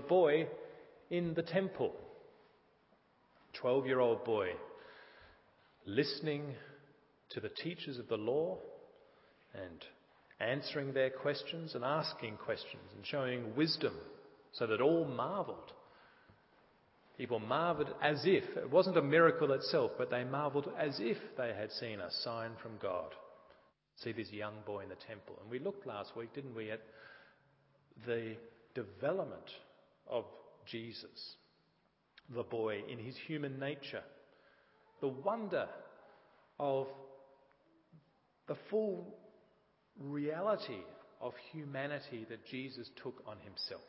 boy in the temple. 12-year-old boy listening to the teachers of the law and answering their questions and asking questions and showing wisdom so that all marvelled. People marvelled as if, it wasn't a miracle itself, but they marvelled as if they had seen a sign from God. See this young boy in the temple. And we looked last week, didn't we, at the development of Jesus, the boy in his human nature, the wonder of the full reality of humanity that Jesus took on himself.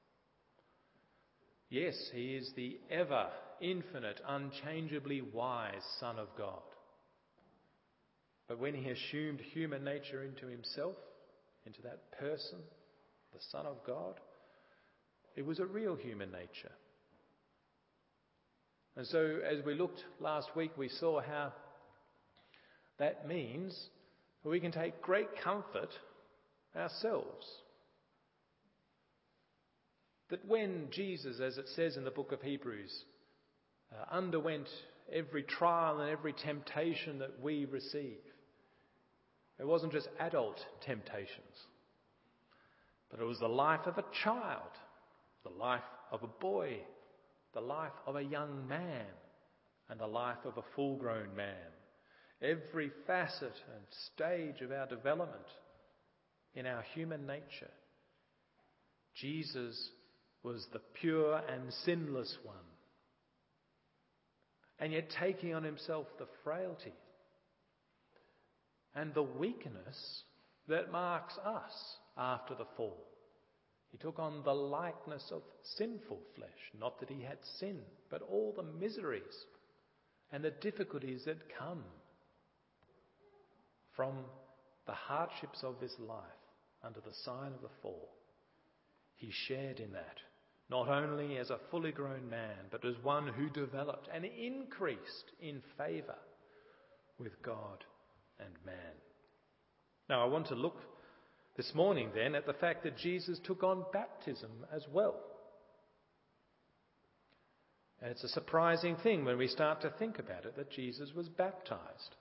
Yes, he is the ever infinite, unchangeably wise Son of God. But when he assumed human nature into himself, into that person, the Son of God, it was a real human nature. And so as we looked last week, we saw how that means we can take great comfort ourselves. That when Jesus, as it says in the book of Hebrews, underwent every trial and every temptation that we receive, it wasn't just adult temptations, but it was the life of a child, the life of a boy, the life of a young man, and the life of a full-grown man. Every facet and stage of our development in our human nature, Jesus was the pure and sinless one, and yet taking on himself the frailty and the weakness that marks us after the fall. He took on the likeness of sinful flesh, not that he had sin, but all the miseries and the difficulties that come from the hardships of this life under the sign of the fall. He shared in that, not only as a fully grown man, but as one who developed and increased in favour with God and man. Now I want to look this morning then at the fact that Jesus took on baptism as well. And it's a surprising thing when we start to think about it, that Jesus was baptised.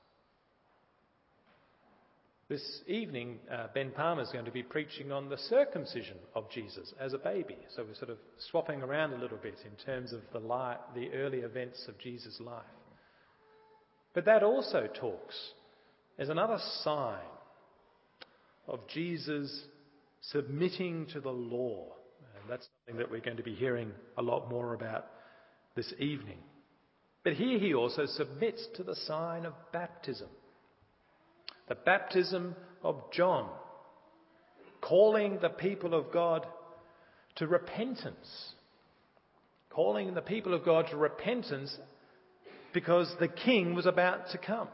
This evening, Ben Palmer is going to be preaching on the circumcision of Jesus as a baby. So we're sort of swapping around a little bit in terms of the early events of Jesus' life. But that also talks as another sign of Jesus submitting to the law. And that's something that we're going to be hearing a lot more about this evening. But here he also submits to the sign of baptism. The baptism of John, calling the people of God to repentance. Calling the people of God to repentance because the king was about to come.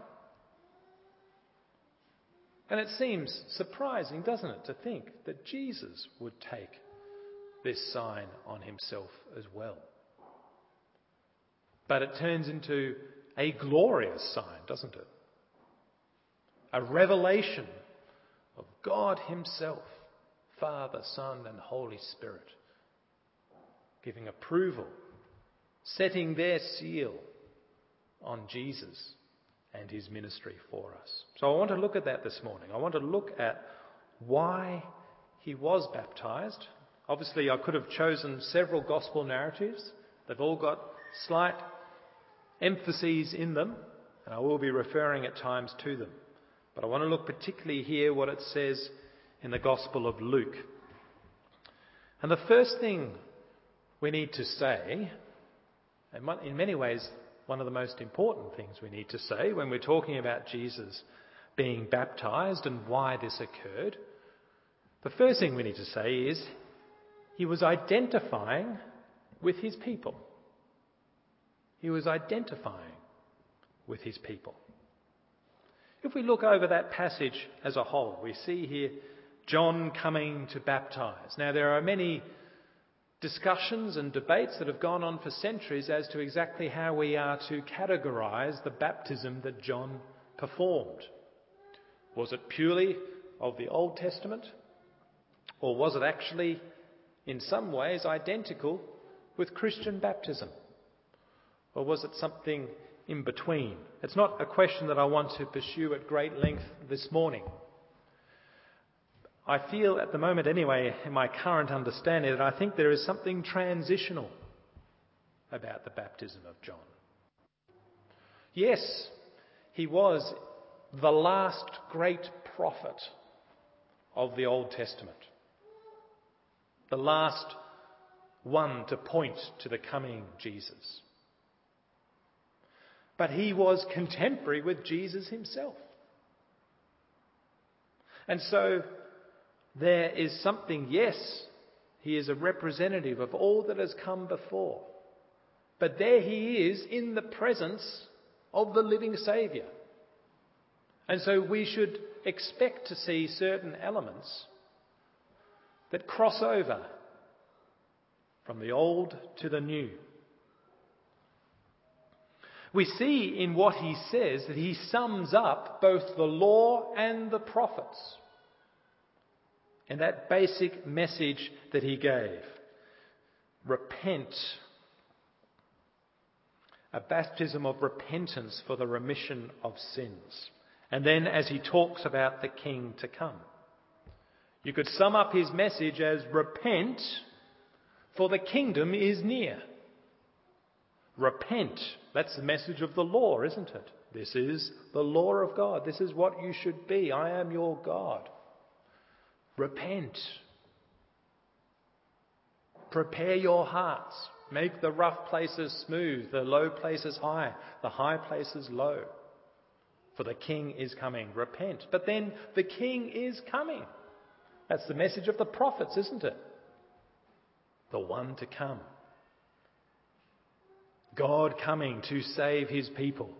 And it seems surprising, doesn't it, to think that Jesus would take this sign on himself as well. But it turns into a glorious sign, doesn't it? A revelation of God himself, Father, Son and Holy Spirit, giving approval, setting their seal on Jesus and his ministry for us. So I want to look at that this morning. I want to look at why he was baptised. Obviously, I could have chosen several gospel narratives. They've all got slight emphases in them, and I will be referring at times to them. But I want to look particularly here what it says in the Gospel of Luke. And the first thing we need to say, and in many ways one of the most important things we need to say when we're talking about Jesus being baptised and why this occurred, the first thing we need to say is he was identifying with his people. He was identifying with his people. If we look over that passage as a whole, we see here John coming to baptize. Now, there are many discussions and debates that have gone on for centuries as to exactly how we are to categorize the baptism that John performed. Was it purely of the Old Testament? Or was it actually in some ways identical with Christian baptism? Or was it something in between? It's not a question that I want to pursue at great length this morning. I feel at the moment anyway, in my current understanding, that I think there is something transitional about the baptism of John. Yes, he was the last great prophet of the Old Testament, the last one to point to the coming Jesus. But he was contemporary with Jesus himself. And so there is something, yes, he is a representative of all that has come before. But there he is in the presence of the living Saviour. And so we should expect to see certain elements that cross over from the old to the new. We see in what he says that he sums up both the law and the prophets in that basic message that he gave. Repent. A baptism of repentance for the remission of sins. And then as he talks about the King to come. You could sum up his message as repent, for the kingdom is near. Repent. That's the message of the law, isn't it? This is the law of God. This is what you should be. I am your God. Repent. Prepare your hearts. Make the rough places smooth, the low places high, the high places low. For the King is coming. Repent. But then the King is coming. That's the message of the prophets, isn't it? The one to come. God coming to save his people.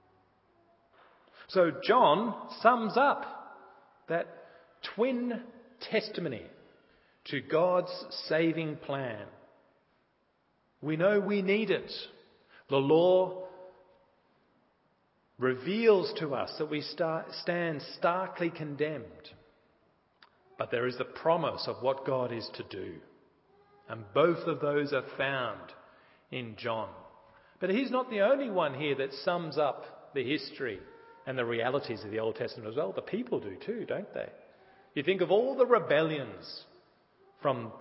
So John sums up that twin testimony to God's saving plan. We know we need it. The law reveals to us that we stand starkly condemned. But there is the promise of what God is to do. And both of those are found in John. But he's not the only one here that sums up the history and the realities of the Old Testament as well. The people do too, don't they? You think of all the rebellions from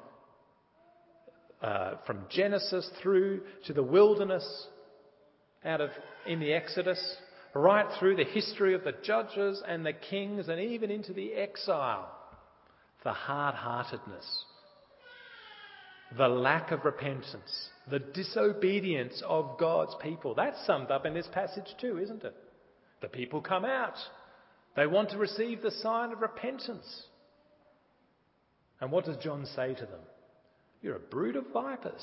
Genesis through to the wilderness, in the Exodus, right through the history of the judges and the kings, and even into the exile, the hard-heartedness, the lack of repentance, the disobedience of God's people. That's summed up in this passage too, isn't it? The people come out. They want to receive the sign of repentance. And what does John say to them? You're a brood of vipers.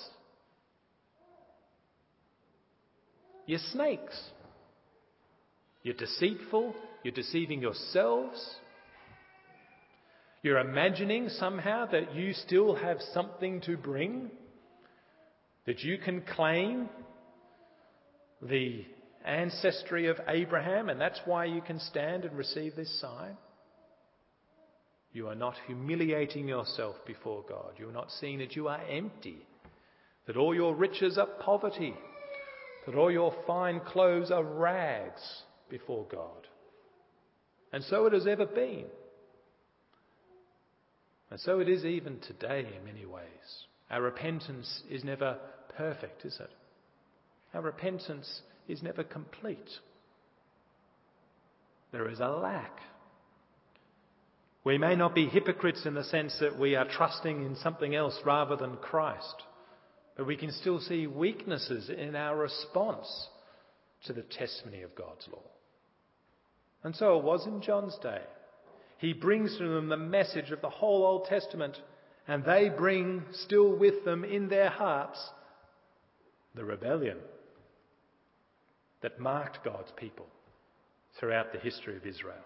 You're snakes. You're deceitful. You're deceiving yourselves. You're imagining somehow that you still have something to bring, that you can claim the ancestry of Abraham, and that's why you can stand and receive this sign. You are not humiliating yourself before God. You are not seeing that you are empty, that all your riches are poverty, that all your fine clothes are rags before God. And so it has ever been. And so it is even today in many ways. Our repentance is never perfect, is it? Our repentance is never complete. There is a lack. We may not be hypocrites in the sense that we are trusting in something else rather than Christ, but we can still see weaknesses in our response to the testimony of God's law. And so it was in John's day. He brings to them the message of the whole Old Testament, and they bring still with them in their hearts the rebellion that marked God's people throughout the history of Israel.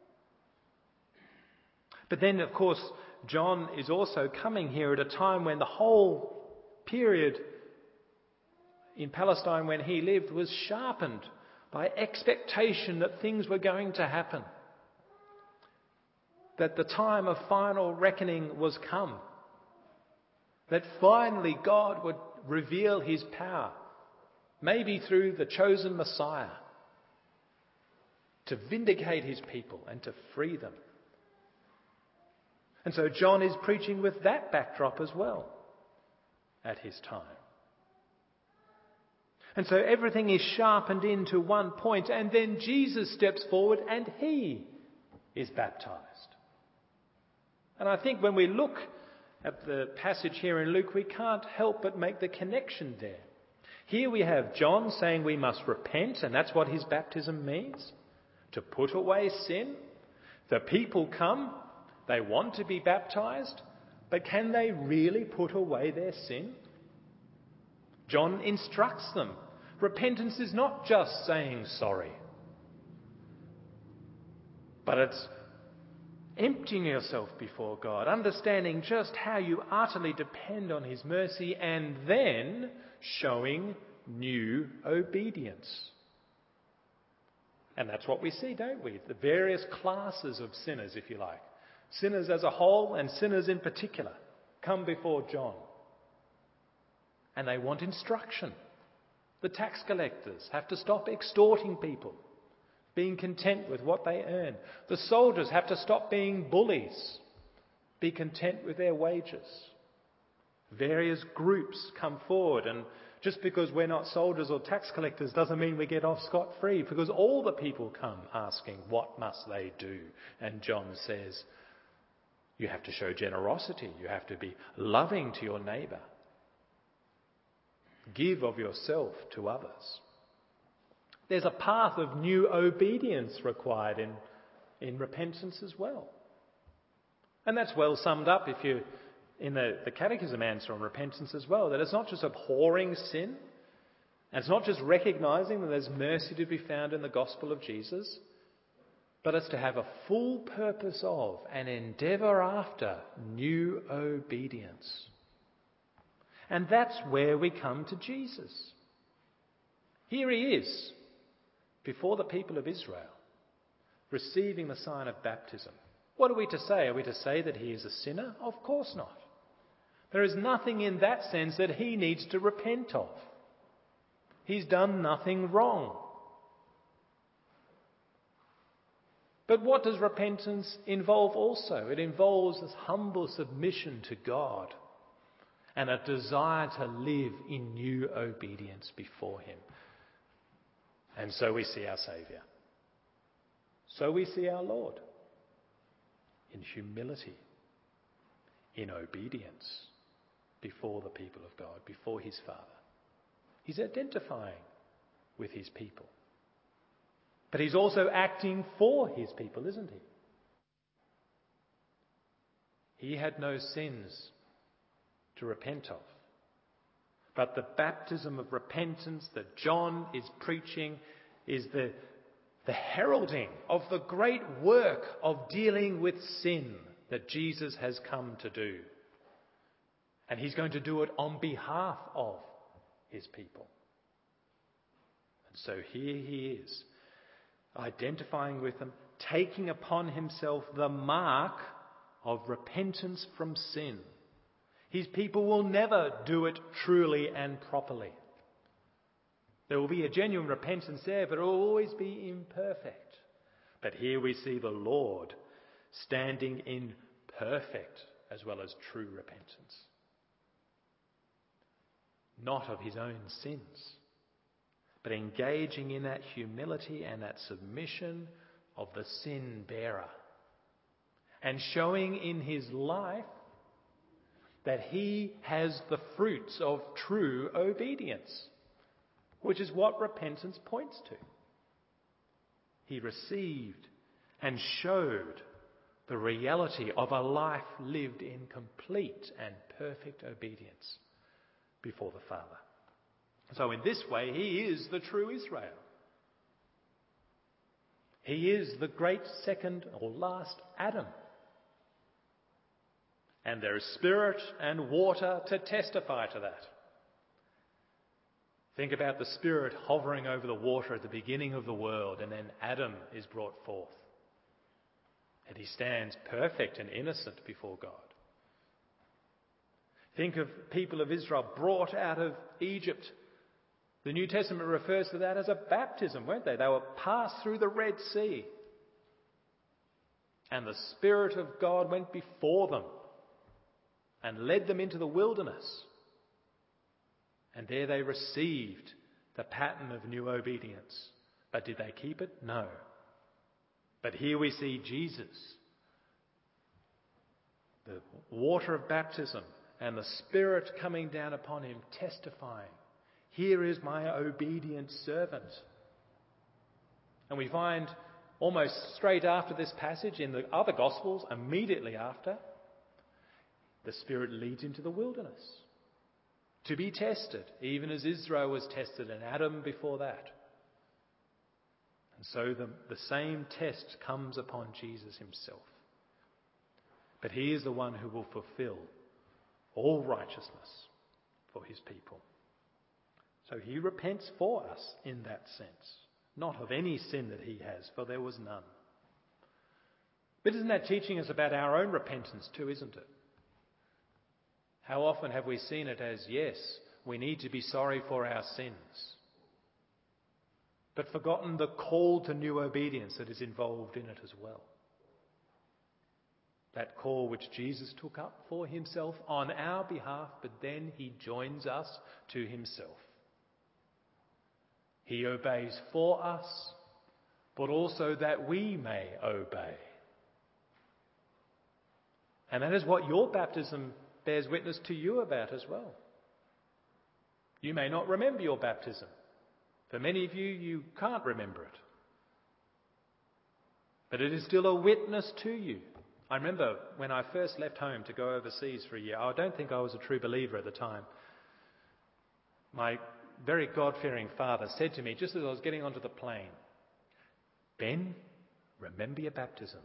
But then, of course, John is also coming here at a time when the whole period in Palestine when he lived was sharpened by expectation that things were going to happen, that the time of final reckoning was come. That finally God would reveal his power, maybe through the chosen Messiah, to vindicate his people and to free them. And so John is preaching with that backdrop as well at his time. And so everything is sharpened into one point, and then Jesus steps forward and he is baptized. And I think when we look at the passage here in Luke, we can't help but make the connection there. Here we have John saying we must repent, and that's what his baptism means, to put away sin. The people come, they want to be baptized, but can they really put away their sin? John instructs them. Repentance is not just saying sorry, but it's emptying yourself before God, understanding just how you utterly depend on his mercy, and then showing new obedience. And that's what we see, don't we? The various classes of sinners, if you like. Sinners as a whole and sinners in particular come before John. And they want instruction. The tax collectors have to stop extorting people, being content with what they earn. The soldiers have to stop being bullies, be content with their wages. Various groups come forward, and just because we're not soldiers or tax collectors doesn't mean we get off scot-free, because all the people come asking, what must they do? And John says, you have to show generosity. You have to be loving to your neighbour. Give of yourself to others. There's a path of new obedience required in repentance as well. And that's well summed up if you in the Catechism answer on repentance as well, that it's not just abhorring sin, and it's not just recognising that there's mercy to be found in the gospel of Jesus, but it's to have a full purpose of and endeavour after new obedience. And that's where we come to Jesus. Here he is, before the people of Israel, receiving the sign of baptism. What are we to say? Are we to say that he is a sinner? Of course not. There is nothing in that sense that he needs to repent of. He's done nothing wrong. But what does repentance involve also? It involves this humble submission to God and a desire to live in new obedience before him. And so we see our Saviour. So we see our Lord in humility, in obedience before the people of God, before his Father. He's identifying with his people. But he's also acting for his people, isn't he? He had no sins to repent of. But the baptism of repentance that John is preaching is the heralding of the great work of dealing with sin that Jesus has come to do. And he's going to do it on behalf of his people. And so here he is, identifying with them, taking upon himself the mark of repentance from sin. His people will never do it truly and properly. There will be a genuine repentance there, but it will always be imperfect. But here we see the Lord standing in perfect as well as true repentance. Not of his own sins, but engaging in that humility and that submission of the sin bearer. And showing in his life that he has the fruits of true obedience, which is what repentance points to. He received and showed the reality of a life lived in complete and perfect obedience before the Father. So in this way, he is the true Israel. He is the great second or last Adam. And there is spirit and water to testify to that. Think about the Spirit hovering over the water at the beginning of the world, and then Adam is brought forth. And he stands perfect and innocent before God. Think of people of Israel brought out of Egypt. The New Testament refers to that as a baptism, weren't they? They were passed through the Red Sea. And the Spirit of God went before them and led them into the wilderness. And there they received the pattern of new obedience. But did they keep it? No. But here we see Jesus, the water of baptism and the Spirit coming down upon him, testifying, "Here is my obedient servant." And we find almost straight after this passage in the other Gospels, immediately after, the Spirit leads into the wilderness to be tested, even as Israel was tested and Adam before that. And so the same test comes upon Jesus himself. But he is the one who will fulfill all righteousness for his people. So he repents for us in that sense, not of any sin that he has, for there was none. But isn't that teaching us about our own repentance too, isn't it? How often have we seen it as, yes, we need to be sorry for our sins, but forgotten the call to new obedience that is involved in it as well. That call which Jesus took up for himself on our behalf, but then he joins us to himself. He obeys for us, but also that we may obey. And that is what your baptism bears witness to you about as well. You may not remember your baptism. For many of you, you can't remember it. But it is still a witness to you. I remember when I first left home to go overseas for a year, I don't think I was a true believer at the time. My very God-fearing father said to me, just as I was getting onto the plane, "Ben, remember your baptism."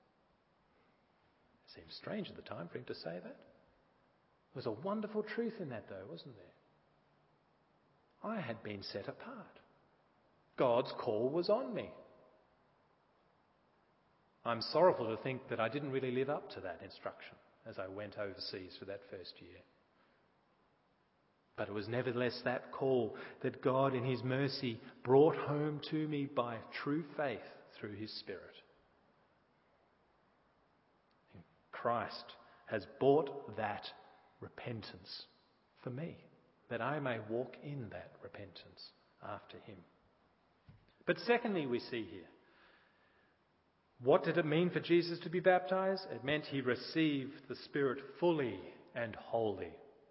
It seemed strange at the time for him to say that. There was a wonderful truth in that though, wasn't there? I had been set apart. God's call was on me. I'm sorrowful to think that I didn't really live up to that instruction as I went overseas for that first year. But it was nevertheless that call that God in his mercy brought home to me by true faith through his Spirit. And Christ has bought that repentance for me, that I may walk in that repentance after him. But secondly, we see here, what did it mean for Jesus to be baptized? It meant he received the Spirit fully and wholly.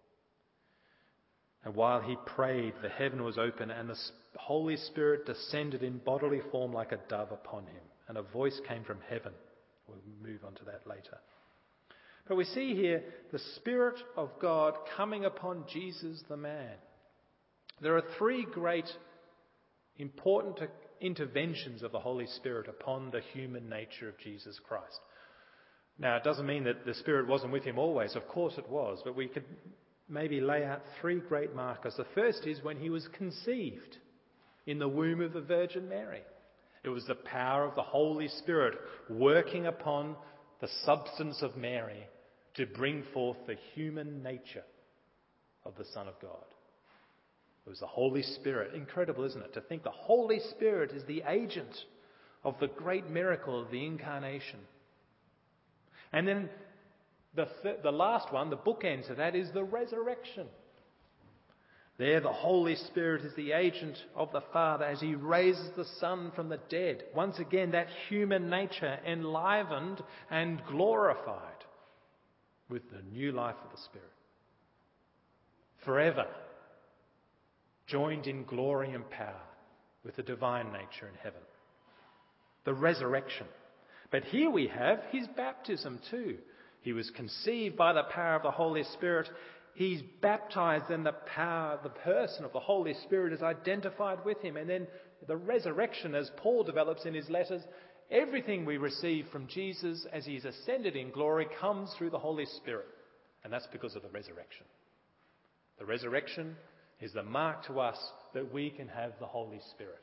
And while he prayed, the heaven was open and the Holy Spirit descended in bodily form like a dove upon him. And a voice came from heaven. We'll move on to that later. But we see here the Spirit of God coming upon Jesus the man. There are three great important interventions of the Holy Spirit upon the human nature of Jesus Christ. Now, it doesn't mean that the Spirit wasn't with him always. Of course it was. But we could maybe lay out three great markers. The first is when he was conceived in the womb of the Virgin Mary. It was the power of the Holy Spirit working upon the substance of Mary to bring forth the human nature of the Son of God. It was the Holy Spirit. Incredible, isn't it? To think the Holy Spirit is the agent of the great miracle of the incarnation. And then the last one, the bookend to that, is the resurrection. There the Holy Spirit is the agent of the Father as he raises the Son from the dead. Once again, that human nature enlivened and glorified with the new life of the Spirit. Forever joined in glory and power with the divine nature in heaven. The resurrection. But here we have his baptism too. He was conceived by the power of the Holy Spirit. He's baptized and the person of the Holy Spirit is identified with him. And then the resurrection, as Paul develops in his letters, everything we receive from Jesus as he's ascended in glory comes through the Holy Spirit. And that's because of the resurrection. The resurrection is the mark to us that we can have the Holy Spirit.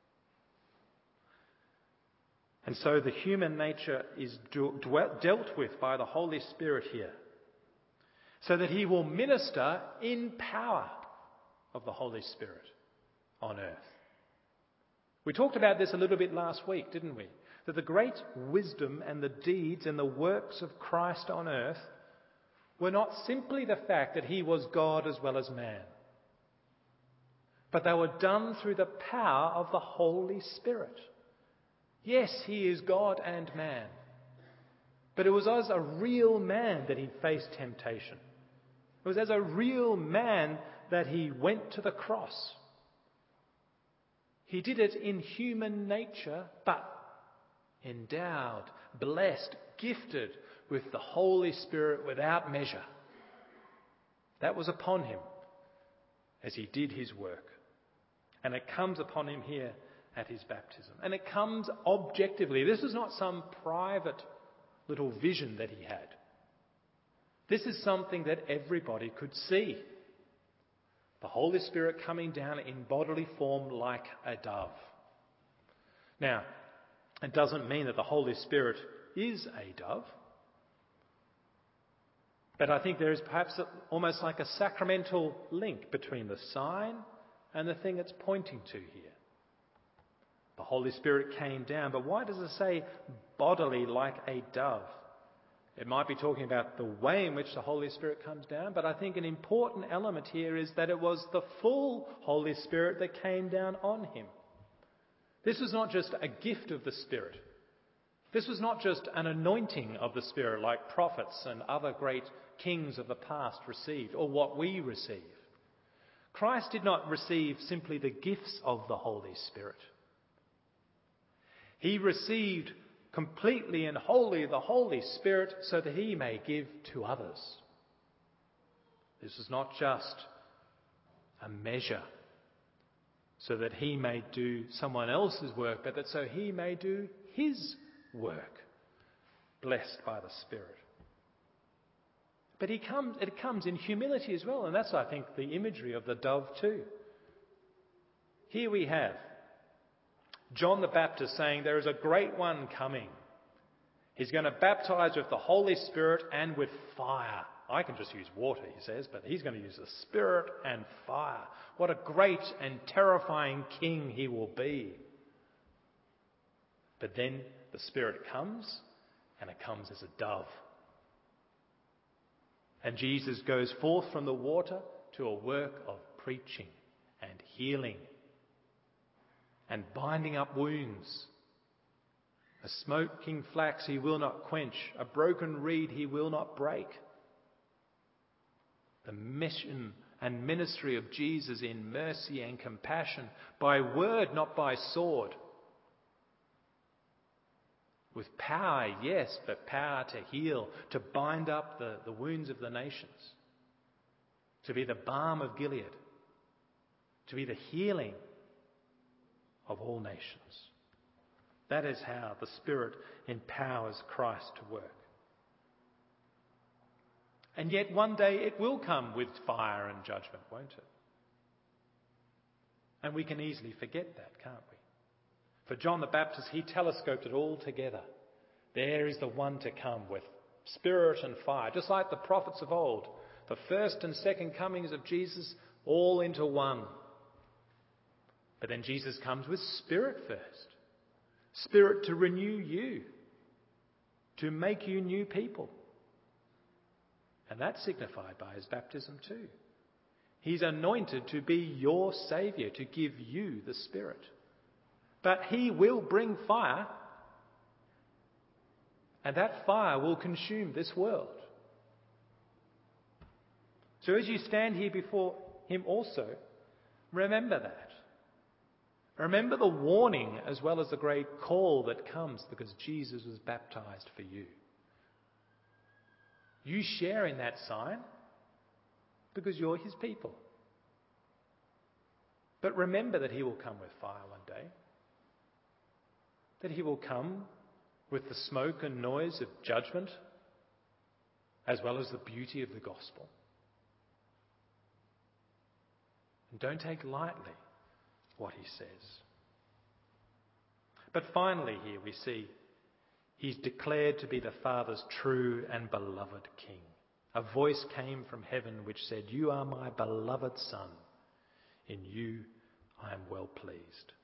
And so the human nature is dealt with by the Holy Spirit here. so that he will minister in power of the Holy Spirit on earth. We talked about this a little bit last week, didn't we? That the great wisdom and the deeds and the works of Christ on earth were not simply the fact that he was God as well as man, but they were done through the power of the Holy Spirit. Yes, he is God and man, but it was as a real man that he faced temptation. It was as a real man that he went to the cross. He did it in human nature, but endowed, blessed, gifted with the Holy Spirit without measure. That was upon him as he did his work. And it comes upon him here at his baptism. And it comes objectively. This is not some private little vision that he had. This is something that everybody could see. The Holy Spirit coming down in bodily form like a dove. Now, it doesn't mean that the Holy Spirit is a dove. But I think there is perhaps almost like a sacramental link between the sign and the thing it's pointing to here. The Holy Spirit came down, but why does it say bodily like a dove? It might be talking about the way in which the Holy Spirit comes down, but I think an important element here is that it was the full Holy Spirit that came down on him. This was not just a gift of the Spirit. This was not just an anointing of the Spirit like prophets and other great kings of the past received, or what we receive. Christ did not receive simply the gifts of the Holy Spirit. He received completely and wholly the Holy Spirit so that he may give to others. This is not just a measure so that he may do someone else's work, but that so he may do his work, blessed by the Spirit. But it comes in humility as well, and that's, I think, the imagery of the dove too. Here we have John the Baptist saying there is a great one coming. He's going to baptize with the Holy Spirit and with fire. I can just use water, he says, but he's going to use the Spirit and fire. What a great and terrifying king he will be. But then the Spirit comes, and it comes as a dove. And Jesus goes forth from the water to a work of preaching and healing and binding up wounds. A smoking flax he will not quench, a broken reed he will not break. The mission and ministry of Jesus in mercy and compassion, by word, not by sword. With power, yes, but power to heal, to bind up the wounds of the nations, to be the balm of Gilead, to be the healing of all nations. That is how the Spirit empowers Christ to work. And yet one day it will come with fire and judgment, won't it? And we can easily forget that, can't we? For John the Baptist, he telescoped it all together. There is the one to come with Spirit and fire, just like the prophets of old. The first and second comings of Jesus all into one. But then Jesus comes with Spirit first. Spirit to renew you, to make you new people. And that's signified by his baptism too. He's anointed to be your Saviour, to give you the Spirit. But he will bring fire, and that fire will consume this world. So as you stand here before him also, remember that. Remember the warning as well as the great call that comes because Jesus was baptized for you. You share in that sign because you're his people. But remember that he will come with fire one day. That he will come with the smoke and noise of judgment as well as the beauty of the gospel. And don't take lightly what he says. But finally here we see he's declared to be the Father's true and beloved King. a voice came from heaven which said, "You are my beloved Son. In you I am well pleased."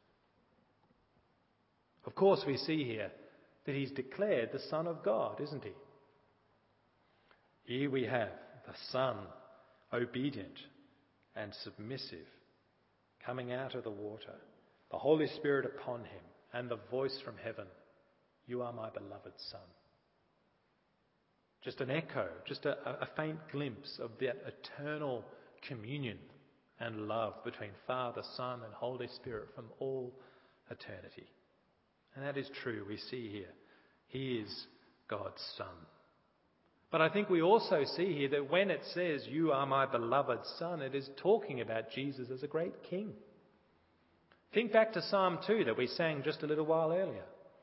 Of course, we see here that he's declared the Son of God, isn't he? Here we have the Son, obedient and submissive, coming out of the water, the Holy Spirit upon him, and the voice from heaven, "You are my beloved Son." Just an echo, just a faint glimpse of that eternal communion and love between Father, Son and Holy Spirit from all eternity. And that is true, we see here. He is God's Son. But I think we also see here that when it says, "You are my beloved Son," it is talking about Jesus as a great King. Think back to Psalm 2 that we sang just a little while earlier.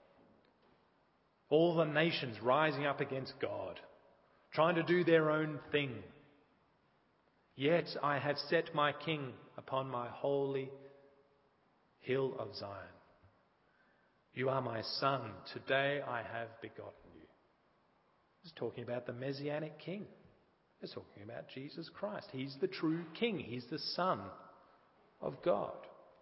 All the nations rising up against God, trying to do their own thing. Yet I have set my King upon my holy hill of Zion. You are my Son, today I have begotten you. It's talking about the Messianic King. It's talking about Jesus Christ. He's the true King. He's the Son of God.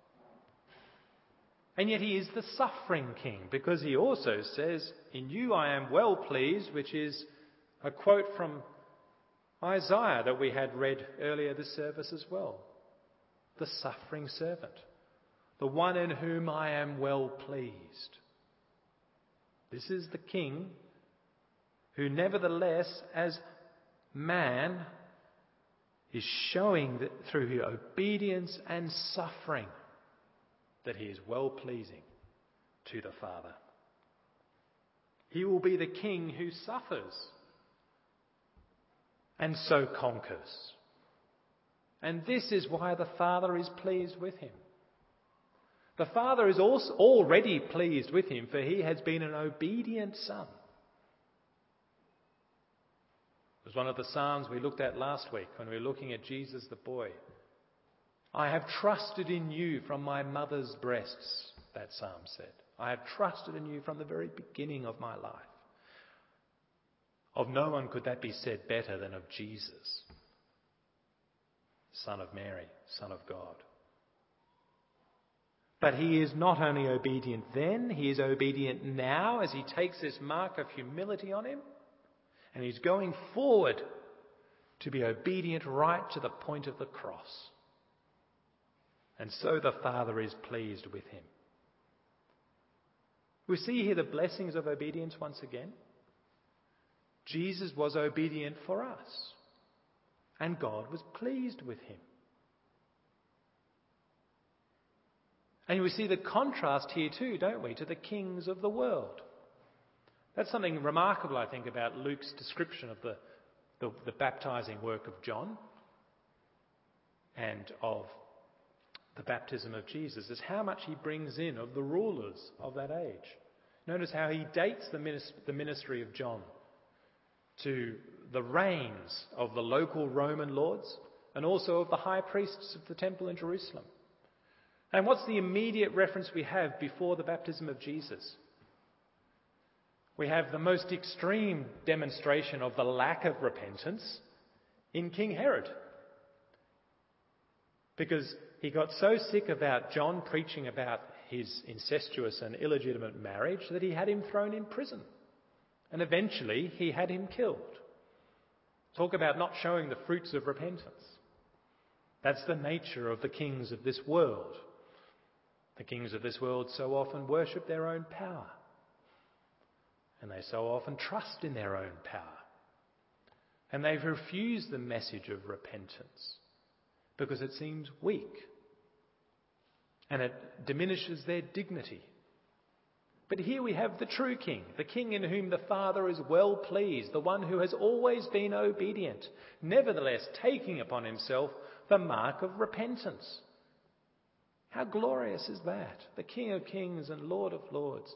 And yet he is the suffering King, because he also says, "In you I am well pleased," which is a quote from Isaiah that we had read earlier this service as well. The suffering servant, the one in whom I am well pleased. This is the King who nevertheless, as man, is showing that through obedience and suffering that he is well-pleasing to the Father. He will be the King who suffers and so conquers. And this is why the Father is pleased with him. The Father is also already pleased with him, for he has been an obedient Son. It was one of the Psalms we looked at last week when we were looking at Jesus the boy. "I have trusted in you from my mother's breasts," that psalm said. "I have trusted in you from the very beginning of my life." Of no one could that be said better than of Jesus, Son of Mary, Son of God. But he is not only obedient then, he is obedient now as he takes this mark of humility on him, and he's going forward to be obedient right to the point of the cross. And so the Father is pleased with him. We see here the blessings of obedience once again. Jesus was obedient for us, and God was pleased with him. And we see the contrast here too, don't we, to the kings of the world. That's something remarkable, I think, about Luke's description of the baptizing work of John and of the baptism of Jesus, is how much he brings in of the rulers of that age. Notice how he dates the ministry of John to the reigns of the local Roman lords and also of the high priests of the temple in Jerusalem. And what's the immediate reference we have before the baptism of Jesus? We have the most extreme demonstration of the lack of repentance in King Herod. Because he got so sick about John preaching about his incestuous and illegitimate marriage that he had him thrown in prison. And eventually he had him killed. Talk about not showing the fruits of repentance. That's the nature of the kings of this world. The kings of this world so often worship their own power. And they so often trust in their own power. And they've refused the message of repentance because it seems weak and it diminishes their dignity. But here we have the true King, the King in whom the Father is well pleased, the one who has always been obedient, nevertheless taking upon himself the mark of repentance. How glorious is that? The King of Kings and Lord of Lords.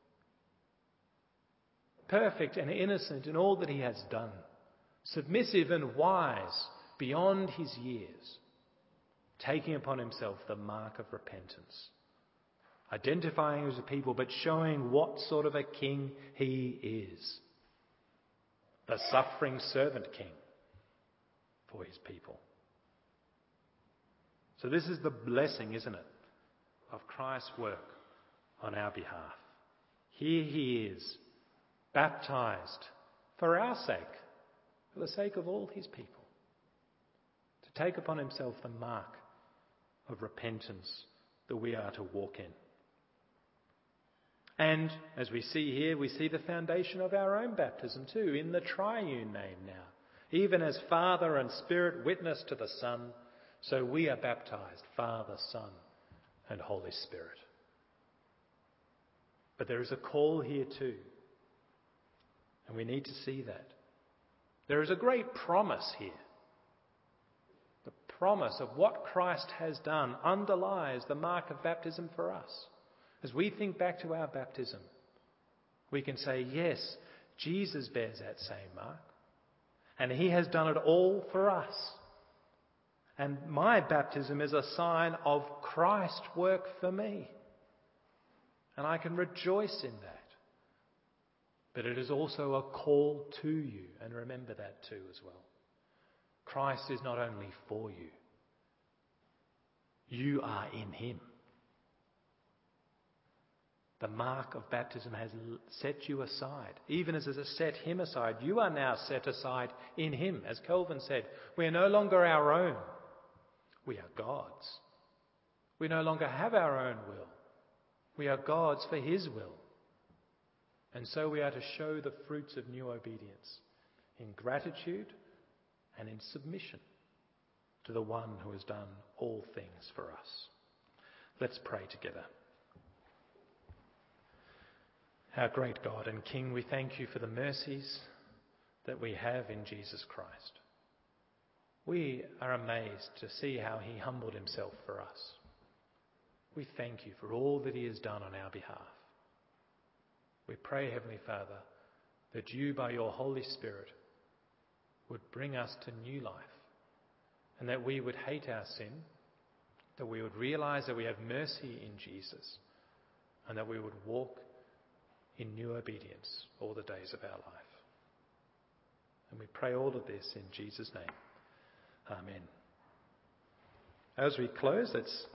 Perfect and innocent in all that he has done. Submissive and wise beyond his years. Taking upon himself the mark of repentance. Identifying as a people, but showing what sort of a king he is. The suffering servant king. for his people. So this is the blessing, isn't it, of Christ's work on our behalf. Here he is, baptized for our sake, for the sake of all his people, to take upon himself the mark of repentance that we are to walk in. And as we see here, we see the foundation of our own baptism too, in the triune name now. Even as Father and Spirit witness to the Son, so we are baptized, Father, Son, and Holy Spirit. But there is a call here too, and we need to see that. There is a great promise here. The promise of what Christ has done underlies the mark of baptism for us. As we think back to our baptism, we can say, yes, Jesus bears that same mark, and he has done it all for us. And my baptism is a sign of Christ's work for me. And I can rejoice in that. But it is also a call to you, and remember that too as well. Christ is not only for you, you are in him. The mark of baptism has set you aside. Even as it has set him aside, you are now set aside in him. As Calvin said, we are no longer our own. We are God's. We no longer have our own will. We are God's for his will. And so we are to show the fruits of new obedience in gratitude and in submission to the one who has done all things for us. Let's pray together. Our great God and King, we thank you for the mercies that we have in Jesus Christ. We are amazed to see how he humbled himself for us. We thank you for all that he has done on our behalf. We pray, Heavenly Father, that you, by your Holy Spirit, would bring us to new life, and that we would hate our sin, that we would realize that we have mercy in Jesus, and that we would walk in new obedience all the days of our life. And we pray all of this in Jesus' name. Amen. As we close, let's